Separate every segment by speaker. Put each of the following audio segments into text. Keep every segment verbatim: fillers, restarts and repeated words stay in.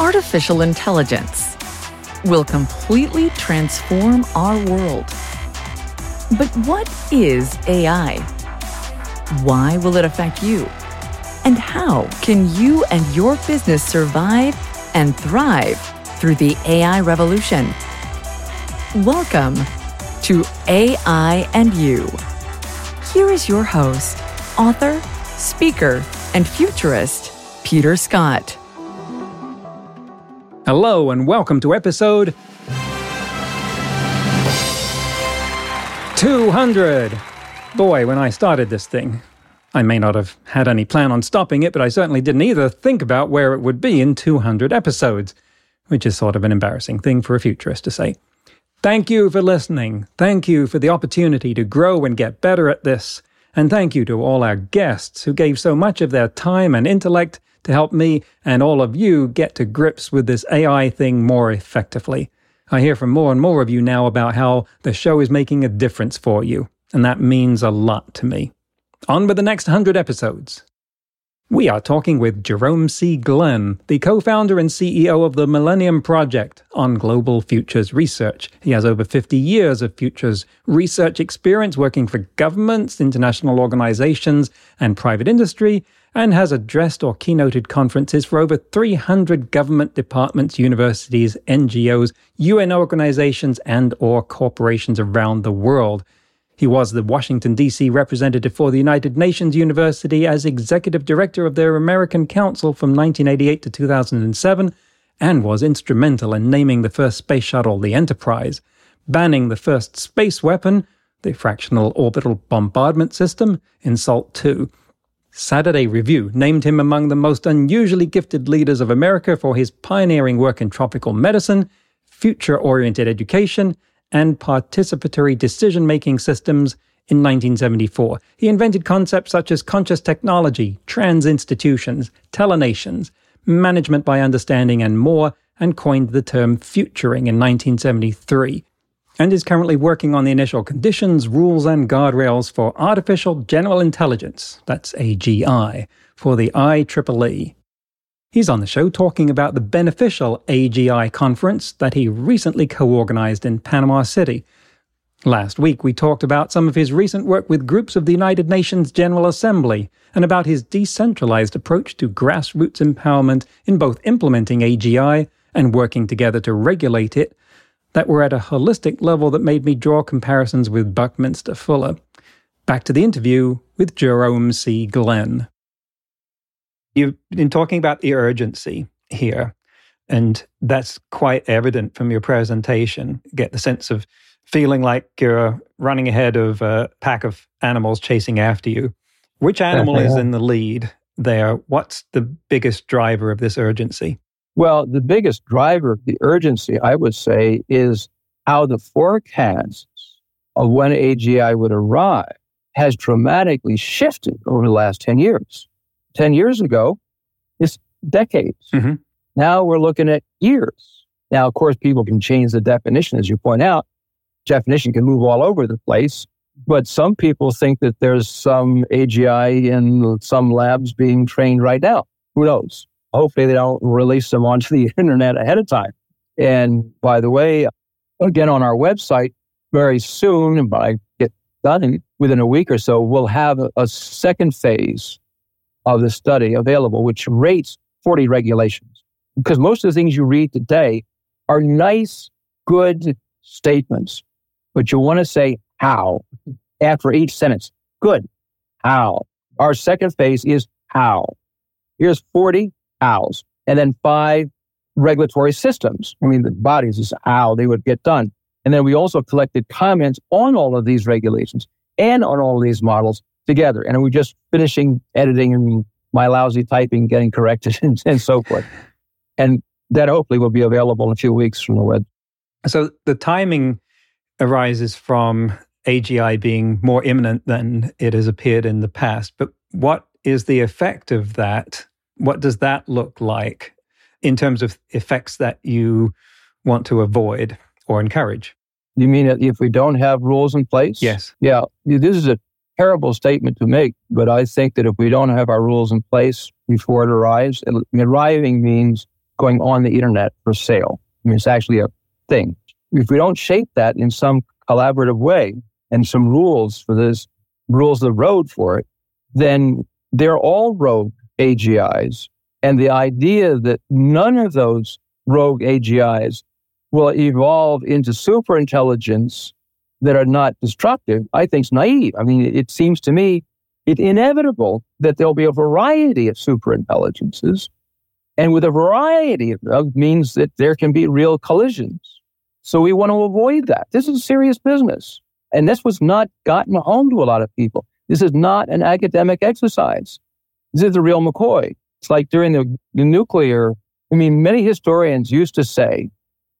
Speaker 1: artificial intelligence will completely transform our world. But what is A I? Why will it affect you? And how can you and your business survive and thrive through the A I revolution? Welcome to A I and You. Here is your host, author, speaker, and futurist, Peter Scott.
Speaker 2: Hello and welcome to episode two hundred. Boy, when I started this thing, I may not have had any plan on stopping it, but I certainly didn't either think about where it would be in two hundred episodes, which is sort of an embarrassing thing for a futurist to say. Thank you for listening. Thank you for the opportunity to grow and get better at this. And thank you to all our guests who gave so much of their time and intellect to help me and all of you get to grips with this A I thing more effectively. I hear from more and more of you now about how the show is making a difference for you, and that means a lot to me. On with the next one hundred episodes. We are talking with Jerome C. Glenn, the co-founder and C E O of the Millennium Project on Global Futures Research. He has over fifty years of futures research experience working for governments, international organizations, and private industry, and has addressed or keynoted conferences for over three hundred government departments, universities, N G Os, U N organizations, and or corporations around the world. He was the Washington, D C representative for the United Nations University as executive director of their American Council from nineteen eighty-eight to two thousand seven, and was instrumental in naming the first space shuttle, the Enterprise, banning the first space weapon, the Fractional Orbital Bombardment System, in SALT two. Saturday Review named him among the most unusually gifted leaders of America for his pioneering work in tropical medicine, future-oriented education, and participatory decision-making systems in nineteen seventy-four. He invented concepts such as conscious technology, trans-institutions, telenations, management by understanding, and more, and coined the term futuring in nineteen seventy-three, and is currently working on the initial conditions, rules, and guardrails for Artificial General Intelligence, that's A G I, for the I triple E. He's on the show talking about the beneficial A G I conference that he recently co-organized in Panama City. Last week, we talked about some of his recent work with groups of the United Nations General Assembly and about his decentralized approach to grassroots empowerment in both implementing A G I and working together to regulate it, that were at a holistic level that made me draw comparisons with Buckminster Fuller. Back to the interview with Jerome C. Glenn. You've been talking about the urgency here, and that's quite evident from your presentation. You get the sense of feeling like you're running ahead of a pack of animals chasing after you. Which animal is in the lead there? What's the biggest driver of this urgency?
Speaker 3: Well, the biggest driver of the urgency, I would say, is how the forecasts of when A G I would arrive has dramatically shifted over the last ten years. ten years ago, it's decades. Mm-hmm. Now we're looking at years. Now, of course, people can change the definition, as you point out. Definition can move all over the place, but some people think that there's some A G I in some labs being trained right now. Who knows? Hopefully they don't release them onto the internet ahead of time. And by the way, again, on our website, very soon, but I get done within a week or so, we'll have a, a second phase of the study available, which rates forty regulations. Because most of the things you read today are nice, good statements, but you want to say how after each sentence. Good. How? Our second phase is how. Here's forty hows, and then five regulatory systems. I mean, the bodies is how they would get done. And then we also collected comments on all of these regulations and on all of these models together. And we're just finishing editing and my lousy typing getting corrected and, and so forth. And that hopefully will be available in a few weeks from the web.
Speaker 2: So the timing arises from A G I being more imminent than it has appeared in the past. But what is the effect of that? What does that look like in terms of effects that you want to avoid or encourage?
Speaker 3: You mean if we don't have rules in place?
Speaker 2: Yes.
Speaker 3: Yeah, this is a terrible statement to make, but I think that if we don't have our rules in place before it arrives, it, arriving means going on the internet for sale. I mean, it's actually a thing. If we don't shape that in some collaborative way and some rules for this, rules of the road for it, then they're all rogue A G Is. And the idea that none of those rogue A G Is will evolve into superintelligence that are not destructive, I think is naive. I mean, it seems to me it's inevitable that there'll be a variety of superintelligences. And with a variety of them means that there can be real collisions. So we want to avoid that. This is serious business. And this was not gotten home to a lot of people. This is not an academic exercise. This is the real McCoy. It's like during the, the nuclear, I mean, many historians used to say,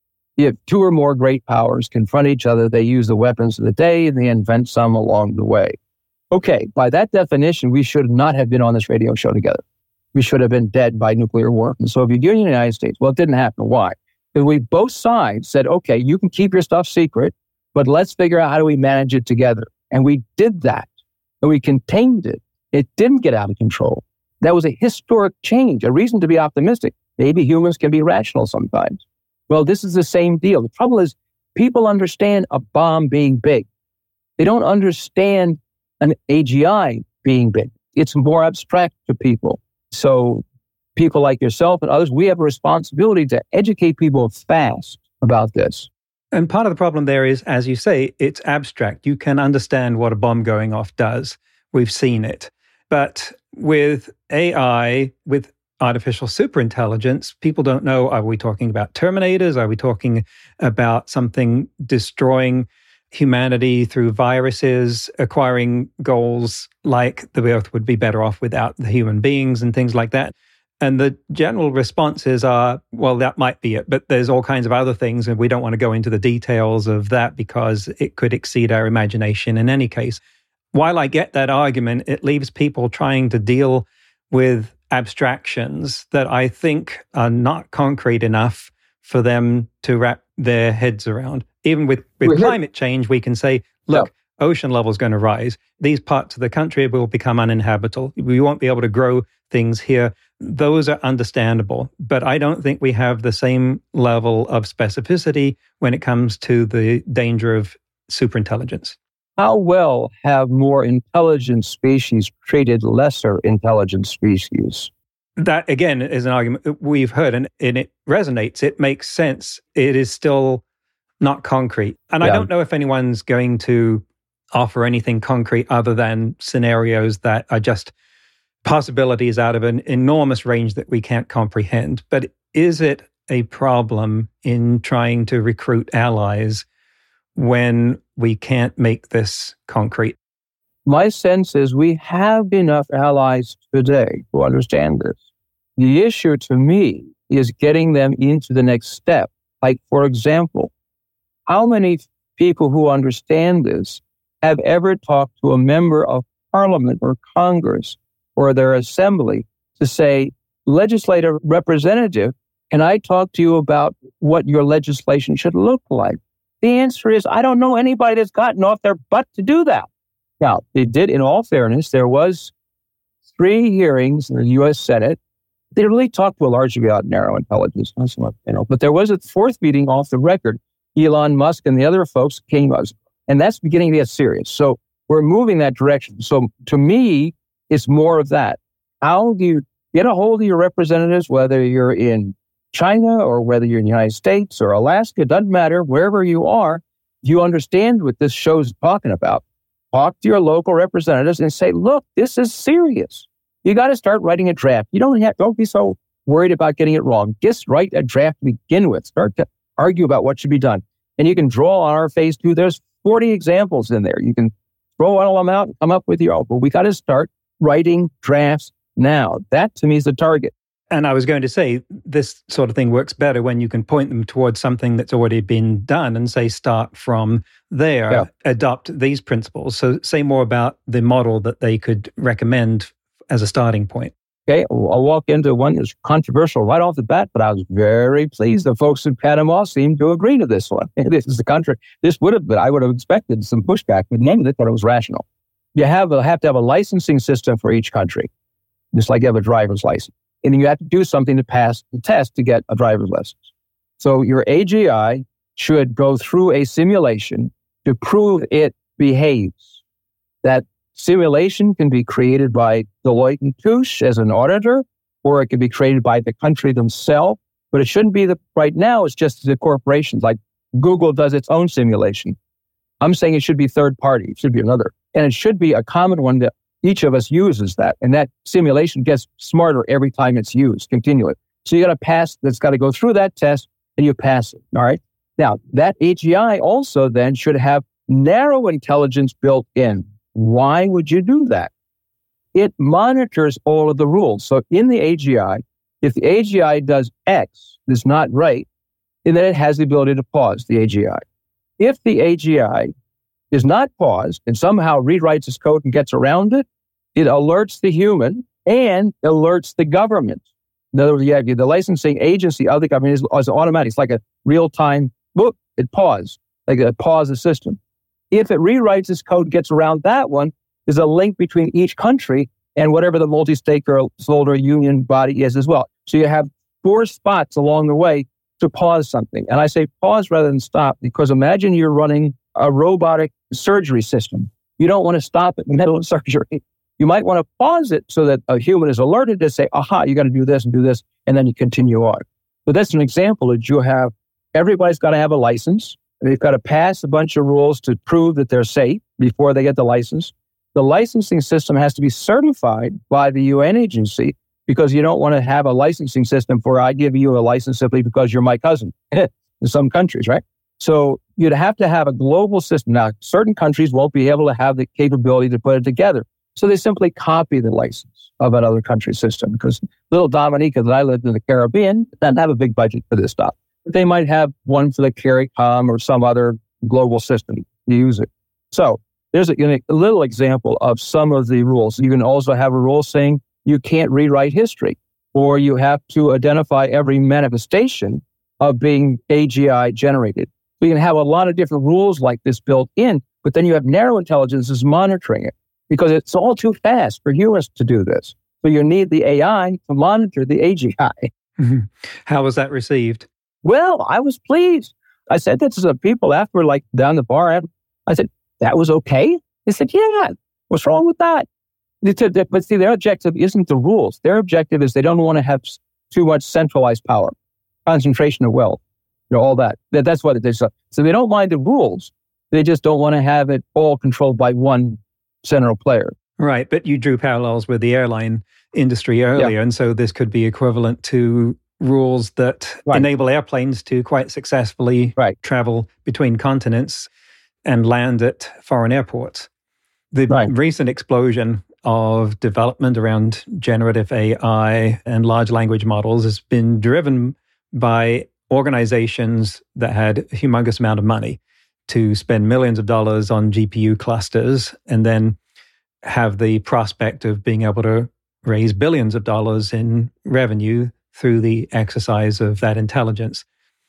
Speaker 3: if two or more great powers confront each other, they use the weapons of the day and they invent some along the way. Okay, by that definition, we should not have been on this radio show together. We should have been dead by nuclear war. The Soviet Union and the United States. Well, it didn't happen. Why? Because we both sides said, okay, you can keep your stuff secret, but let's figure out how do we manage it together. And we did that. And we contained it. It didn't get out of control. That was a historic change, a reason to be optimistic. Maybe humans can be rational sometimes. Well, this is the same deal. The trouble is, people understand a bomb being big. They don't understand an A G I being big. It's more abstract to people. So people like yourself and others, we have a responsibility to educate people fast about this.
Speaker 2: And part of the problem there is, as you say, it's abstract. You can understand what a bomb going off does. We've seen it. But with A I, with artificial superintelligence, people don't know, are we talking about Terminators? Are we talking about something destroying humanity through viruses, acquiring goals like the Earth would be better off without the human beings and things like that? And the general responses are, well, that might be it, but there's all kinds of other things, and we don't want to go into the details of that because it could exceed our imagination in any case. While I get that argument, it leaves people trying to deal with abstractions that I think are not concrete enough for them to wrap their heads around. Even with, with climate change, we can say, look, yeah. ocean level is going to rise. These parts of the country will become uninhabitable. We won't be able to grow things here. Those are understandable. But I don't think we have the same level of specificity when it comes to the danger of superintelligence.
Speaker 3: How well have more intelligent species treated lesser intelligent species?
Speaker 2: That, again, is an argument we've heard, and, and it resonates. It makes sense. It is still not concrete. And yeah. I don't know if anyone's going to offer anything concrete other than scenarios that are just possibilities out of an enormous range that we can't comprehend. But is it a problem in trying to recruit allies when we can't make this concrete?
Speaker 3: My sense is we have enough allies today to understand this. The issue to me is getting them into the next step. Like, for example, how many people who understand this have ever talked to a member of parliament or Congress or their assembly to say, legislative representative, can I talk to you about what your legislation should look like? The answer is, I don't know anybody that's gotten off their butt to do that. Now, they did, in all fairness, there was three hearings in the U S Senate. They really talked to a large degree about narrow intelligence, not so much, you know, but there was a fourth meeting off the record. Elon Musk and the other folks came us, and that's beginning to get serious. So we're moving that direction. So to me, it's more of that. How do you get a hold of your representatives, whether you're in China or whether you're in the United States or Alaska, doesn't matter, wherever you are, you understand what this show's talking about. Talk to your local representatives and say, look, this is serious. You got to start writing a draft. You don't have, don't be so worried about getting it wrong. Just write a draft to begin with. Start to argue about what should be done. And you can draw on our phase two. There's forty examples in there. You can throw all of them out and come up with your own. But we got to start writing drafts now. That, to me, is the target.
Speaker 2: And I was going to say, this sort of thing works better when you can point them towards something that's already been done and say, start from there, yeah. adopt these principles. So say more about the model that they could recommend as a starting point.
Speaker 3: Okay, I'll walk into one that's controversial right off the bat, but I was very pleased. The folks in Panama seemed to agree to this one. This is the country. This would have been, I would have expected some pushback, but none of it thought it was rational. You have, a, have to have a licensing system for each country, just like you have a driver's license. and you have to do something to pass the test to get a driver's license. So your A G I should go through a simulation to prove it behaves. That simulation can be created by Deloitte and Touche as an auditor, or it can be created by the country themselves. But it shouldn't be the, right now, it's just the corporations. Like Google does its own simulation. I'm saying it should be third party. It should be another. And it should be a common one that each of us uses that. And that simulation gets smarter every time it's used, continually. So you got to pass, that's got to go through that test and you pass it. All right. Now, that A G I also then should have narrow intelligence built in. Why would you do that? It monitors all of the rules. So in the A G I, if the A G I does X, is not right, then it has the ability to pause the A G I. If the A G I is not paused and somehow rewrites its code and gets around it, it alerts the human and alerts the government. In other words, you have the licensing agency of the government is, is automatic. It's like a real-time, boop, it paused, like a pause the system. If it rewrites its code, gets around that one, there's a link between each country and whatever the multi-stakeholder union body is as well. So you have four spots along the way to pause something. And I say pause rather than stop, because imagine you're running a robotic surgery system. You don't want to stop it in the middle of surgery. You might want to pause it so that a human is alerted to say, aha, you got to do this and do this, and then you continue on. So that's an example that you have, everybody's got to have a license. They've got to pass a bunch of rules to prove that they're safe before they get the license. The licensing system has to be certified by the U N agency, because you don't want to have a licensing system for, I give you a license simply because you're my cousin in some countries, right? So you'd have to have a global system. Now, certain countries won't be able to have the capability to put it together. So they simply copy the license of another country's system, because little Dominica that I lived in the Caribbean doesn't have a big budget for this stuff. But they might have one for the CARICOM or some other global system to use it. So there's a, a little example of some of the rules. You can also have a rule saying you can't rewrite history, or you have to identify every manifestation of being A G I generated. So you can have a lot of different rules like this built in, but then you have narrow intelligence is monitoring it, because it's all too fast for humans to do this. So you need the A I to monitor the A G I.
Speaker 2: Mm-hmm. How was that received?
Speaker 3: Well, I was pleased. I said that to some people after, like down the bar. I said, that was okay? They said, yeah, what's wrong with that? But see, their objective isn't the rules. Their objective is they don't want to have too much centralized power, concentration of wealth, you know, all that. that that's what it is. So they don't mind the rules. They just don't want to have it all controlled by one central player.
Speaker 2: Right, but you drew parallels with the airline industry earlier, yeah. And so this could be equivalent to rules that right. enable airplanes to quite successfully right. travel between continents and land at foreign airports. The right. recent explosion of development around generative A I and large language models has been driven by organizations that had a humongous amount of money to spend millions of dollars on G P U clusters and then have the prospect of being able to raise billions of dollars in revenue through the exercise of that intelligence.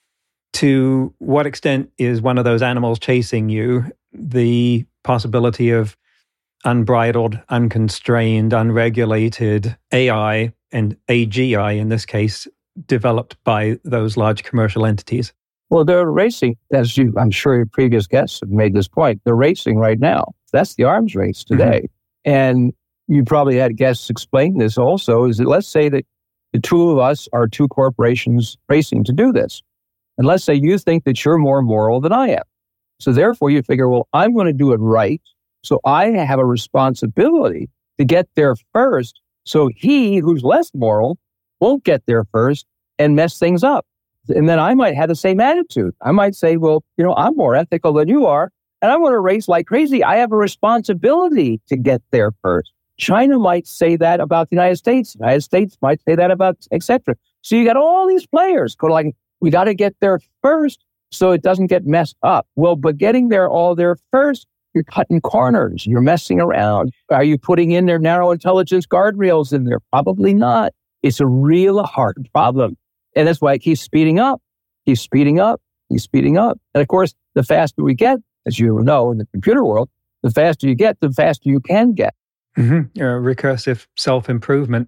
Speaker 2: To what extent is one of those animals chasing you the possibility of unbridled, unconstrained, unregulated A I and A G I, in this case, developed by those large commercial entities?
Speaker 3: Well, they're racing, as you, I'm sure your previous guests have made this point, they're racing right now. That's the arms race today. Mm-hmm. And you probably had guests explain this also, is that let's say that the two of us are two corporations racing to do this. And let's say you think that you're more moral than I am. So therefore you figure, well, I'm going to do it right. So I have a responsibility to get there first. So he, who's less moral, won't get there first and mess things up. And then I might have the same attitude. I might say, well, you know, I'm more ethical than you are, and I want to race like crazy. I have a responsibility to get there first. China might say that about the United States. The United States might say that about, et cetera. So you got all these players go like, we got to get there first so it doesn't get messed up. Well, but getting there all there first, you're cutting corners. You're messing around. Are you putting in their narrow intelligence guardrails in there? Probably not. It's a real hard problem. And that's why it keeps speeding up. Keeps speeding up. Keeps speeding up. And of course, the faster we get, as you know, in the computer world, the faster you get, the faster you can get.
Speaker 2: Mm-hmm. Uh, recursive self-improvement.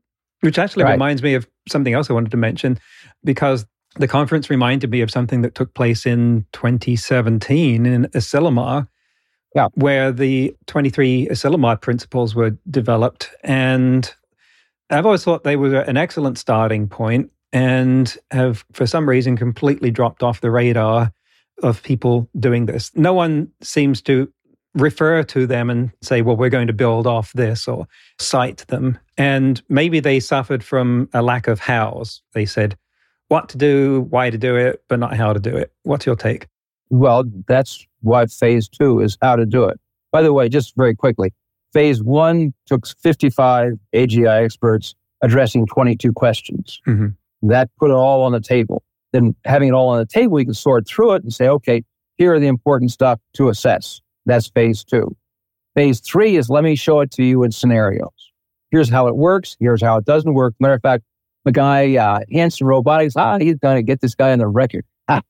Speaker 2: Which actually
Speaker 3: Right.
Speaker 2: reminds me of something else I wanted to mention, because the conference reminded me of something that took place in twenty seventeen in Asilomar,
Speaker 3: Yeah.
Speaker 2: where the twenty-three Asilomar principles were developed. And I've always thought they were an excellent starting point and have, for some reason, completely dropped off the radar of people doing this. No one seems to refer to them and say, well, we're going to build off this or cite them. And maybe they suffered from a lack of hows. They said what to do, why to do it, but not how to do it. What's your take?
Speaker 3: Well, that's why phase two is how to do it. By the way, just very quickly, phase one took fifty-five A G I experts addressing twenty-two questions.
Speaker 2: Mm-hmm.
Speaker 3: That put it all on the table. Then having it all on the table, we can sort through it and say, okay, here are the important stuff to assess. That's phase two. Phase three is let me show it to you in scenarios. Here's how it works. Here's how it doesn't work. Matter of fact, the guy, uh, Hanson Robotics, ah, he's going to get this guy on the record.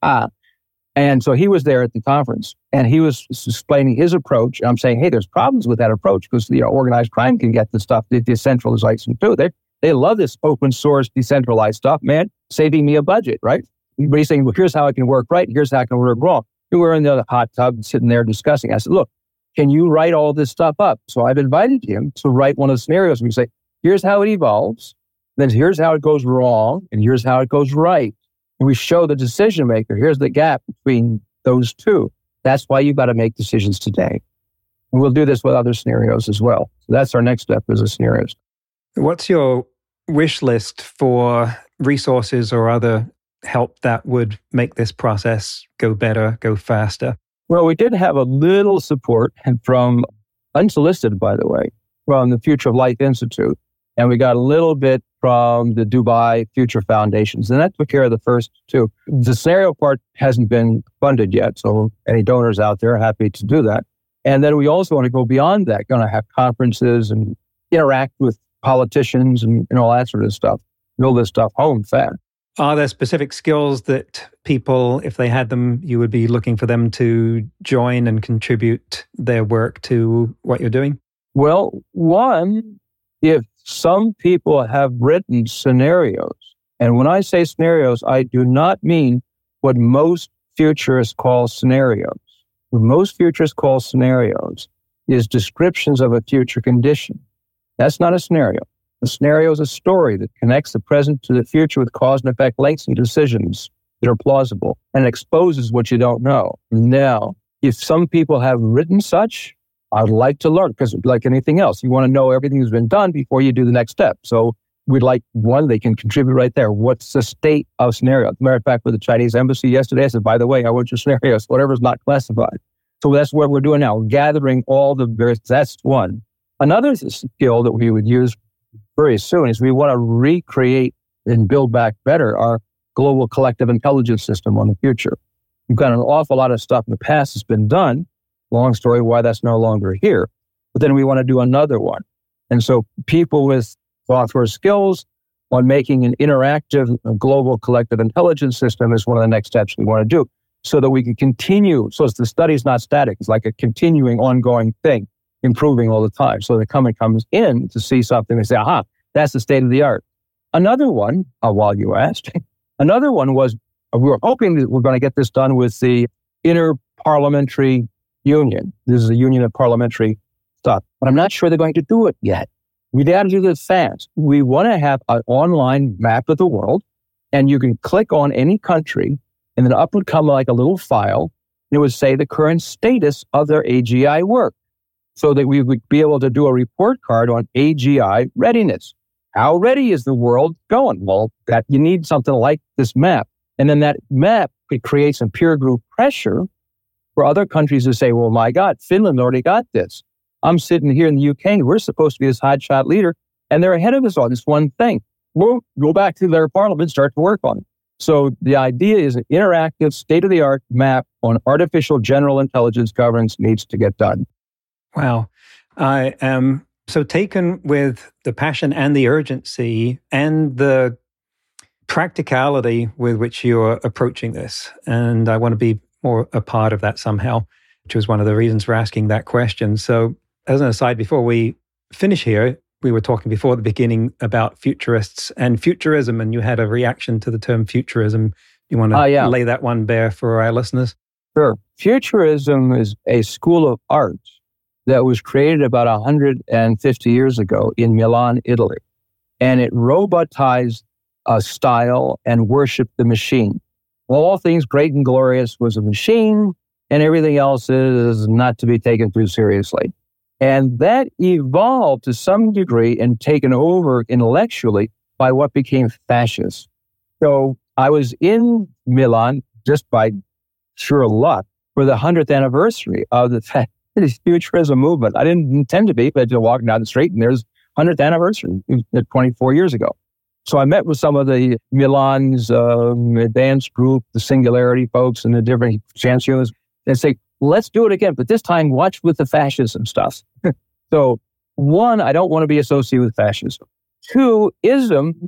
Speaker 3: And so he was there at the conference and he was explaining his approach. And I'm saying, hey, there's problems with that approach because you know, organized crime can get the stuff that decentralization too. They they love this open source decentralized stuff, man, saving me a budget, right? But he's saying, well, here's how it can work right. Here's how it can work wrong. We were in the hot tub sitting there discussing. I said, look, can you write all this stuff up? So I've invited him to write one of the scenarios. We say, here's how it evolves. Then here's how it goes wrong. And here's how it goes right. And we show the decision maker. Here's the gap between those two. That's why you've got to make decisions today. And we'll do this with other scenarios as well. So that's our next step is the scenarios.
Speaker 2: What's your wish list for resources or other help that would make this process go better, go faster?
Speaker 3: Well, we did have a little support from, unsolicited, by the way, from the Future of Life Institute. And we got a little bit from the Dubai Future Foundations. And that took care of the first two. The scenario part hasn't been funded yet. So any donors out there are happy to do that. And then we also want to go beyond that, going to have conferences and interact with politicians and, and all that sort of stuff. Build this stuff home fast.
Speaker 2: Are there specific skills that people, if they had them, you would be looking for them to join and contribute their work to what you're doing?
Speaker 3: Well, one, if some people have written scenarios, and when I say scenarios, I do not mean what most futurists call scenarios. What most futurists call scenarios is descriptions of a future condition. That's not a scenario. A scenario is a story that connects the present to the future with cause and effect links and decisions that are plausible and exposes what you don't know. Now, if some people have written such, I'd like to learn because like anything else, you want to know everything that's been done before you do the next step. So we'd like one, they can contribute right there. What's the state of scenario? As a matter of fact, with the Chinese embassy yesterday, I said, by the way, I want your scenarios, whatever's not classified. So that's what we're doing now, gathering all the various, that's one. Another skill that we would use very soon is we want to recreate and build back better our global collective intelligence system on the future. We've got an awful lot of stuff in the past that's been done. Long story why that's no longer here. But then we want to do another one. And so people with software skills on making an interactive global collective intelligence system is one of the next steps we want to do so that we can continue. So the study's not static. It's like a continuing, ongoing thing, improving all the time. So the company comes in to see something and say, aha, that's the state of the art. Another one, uh, while you asked, another one was, uh, we were hoping that we're going to get this done with the Inter-Parliamentary Union. This is a union of parliamentary stuff, but I'm not sure they're going to do it yet. We got to do this fast. We want to have an online map of the world, and you can click on any country, and then up would come like a little file, and it would say the current status of their A G I work, so that we would be able to do a report card on A G I readiness. How ready is the world going? Well, that you need something like this map, and then that map could create some peer group pressure for other countries to say, well, my God, Finland already got this. I'm sitting here in the U K, we're supposed to be this hotshot leader, and they're ahead of us on this one thing. We'll go back to their parliament, start to work on it. So the idea is an interactive, state-of-the-art map on artificial general intelligence governance needs to get done.
Speaker 2: Wow. I am so taken with the passion and the urgency and the practicality with which you're approaching this. And I want to be more a part of that somehow, which was one of the reasons for asking that question. So as an aside, before we finish here, we were talking before the beginning about futurists and futurism, and you had a reaction to the term futurism. You want to uh, yeah. lay that one bare for our listeners?
Speaker 3: Sure. Futurism is a school of art that was created about one hundred fifty years ago in Milan, Italy. And it robotized a style and worshiped the machine. All things great and glorious was a machine, and everything else is not to be taken too seriously. And that evolved to some degree and taken over intellectually by what became fascist. So I was in Milan just by sheer luck for the one hundredth anniversary of the futurism movement. I didn't intend to be, but I walked down the street and there's one hundredth anniversary twenty-four years ago. So I met with some of the Milan's um, advanced group, the Singularity folks and the different chancellors, and say, let's do it again, but this time watch with the fascism stuff. So one, I don't want to be associated with fascism. Two, ism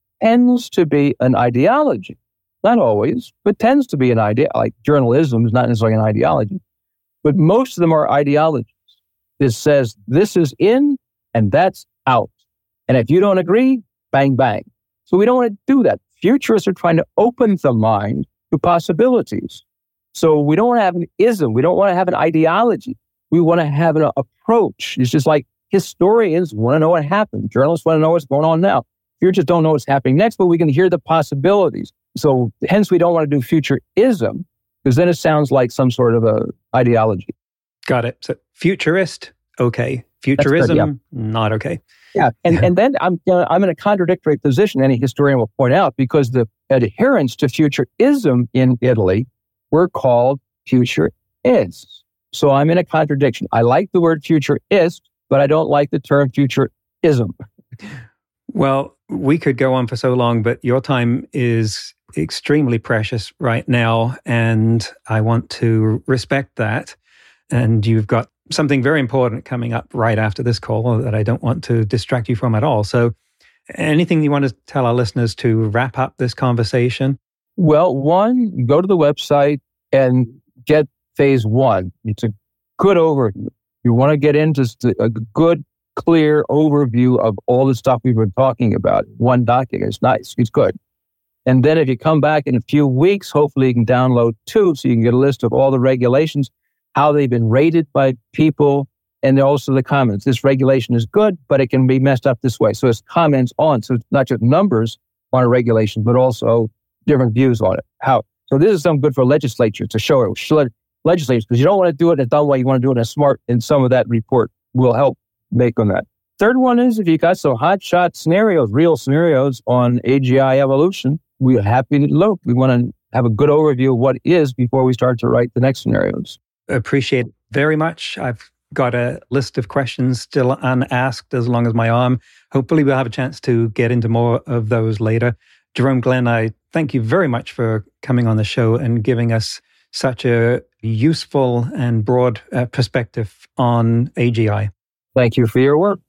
Speaker 3: tends to be an ideology. Not always, but tends to be an idea. Like journalism is not necessarily an ideology, but most of them are ideologies. It says this is in and that's out. And if you don't agree, bang, bang. So we don't want to do that. Futurists are trying to open the mind to possibilities. So we don't want to have an ism. We don't want to have an ideology. We want to have an approach. It's just like historians want to know what happened. Journalists want to know what's going on now. Futurists don't know what's happening next, but we can hear the possibilities. So hence we don't want to do futurism, because then it sounds like some sort of a ideology.
Speaker 2: Got it. So futurist, okay. Futurism, good, yeah. Not okay.
Speaker 3: Yeah, and, and then I'm you know, I'm in a contradictory position, any historian will point out, because the adherents to futurism in Italy were called futurists. So I'm in a contradiction. I like the word futurist, but I don't like the term futurism.
Speaker 2: Well, we could go on for so long, but your time is extremely precious right now, and I want to respect that. And you've got something very important coming up right after this call that I don't want to distract you from at all. So anything you want to tell our listeners to wrap up this conversation?
Speaker 3: Well, one, go to the website and get phase one. It's a good overview. You want to get into a good, clear overview of all the stuff we've been talking about. One document. It's nice. It's good. And then if you come back in a few weeks, hopefully you can download two so you can get a list of all the regulations, how they've been rated by people, and also the comments. This regulation is good, but it can be messed up this way. So it's comments on. So it's not just numbers on a regulation, but also different views on it. How? So this is something good for legislatures to show it. Legislators, because you don't want to do it in a dumb way. You want to do it in a smart, and some of that report will help make on that. Third one is if you got some hot shot scenarios, real scenarios on A G I evolution, we're happy to look. We want to have a good overview of what is before we start to write the next scenarios.
Speaker 2: Appreciate it very much. I've got a list of questions still unasked as long as my arm. Hopefully we'll have a chance to get into more of those later. Jerome Glenn, I thank you very much for coming on the show and giving us such a useful and broad uh, perspective on A G I.
Speaker 3: Thank you for your work.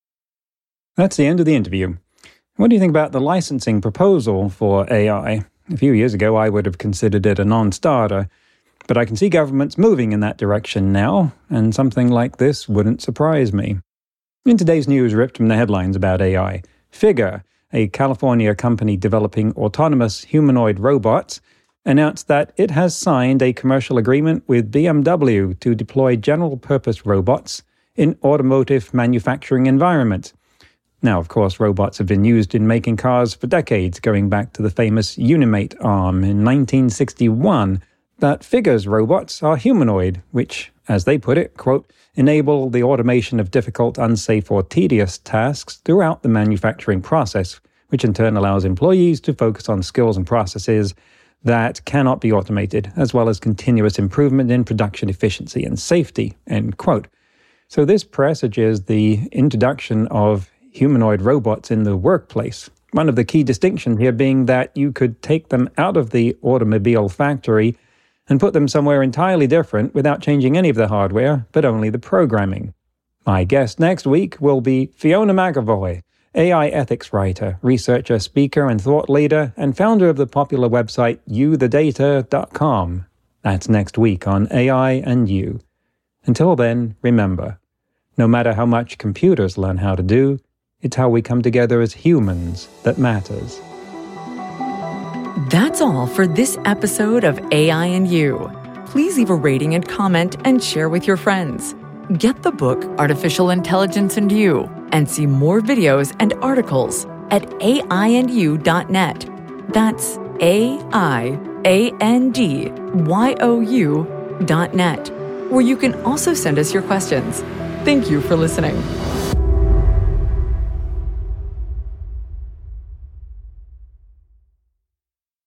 Speaker 2: That's the end of the interview. What do you think about the licensing proposal for A I? A few years ago, I would have considered it a non-starter, but I can see governments moving in that direction now, and something like this wouldn't surprise me. In today's news, ripped from the headlines about A I, Figure, a California company developing autonomous humanoid robots, announced that it has signed a commercial agreement with B M W to deploy general-purpose robots in automotive manufacturing environments. Now, of course, robots have been used in making cars for decades, going back to the famous Unimate arm in nineteen sixty-one. But Figure's robots are humanoid, which, as they put it, quote, enable the automation of difficult, unsafe, or tedious tasks throughout the manufacturing process, which in turn allows employees to focus on skills and processes that cannot be automated, as well as continuous improvement in production efficiency and safety, end quote. So this presages the introduction of humanoid robots in the workplace. One of the key distinctions here being that you could take them out of the automobile factory and put them somewhere entirely different without changing any of the hardware, but only the programming. My guest next week will be Fiona McAvoy, A I ethics writer, researcher, speaker, and thought leader, and founder of the popular website you the data dot com. That's next week on A I and You. Until then, remember, no matter how much computers learn how to do, It's how we come together as humans that matters.
Speaker 1: That's all for this episode of A I and You. Please leave a rating and comment and share with your friends. Get the book Artificial Intelligence and You and see more videos and articles at A I and you dot net. That's A I A N D Y O U dot net, where you can also send us your questions. Thank you for listening.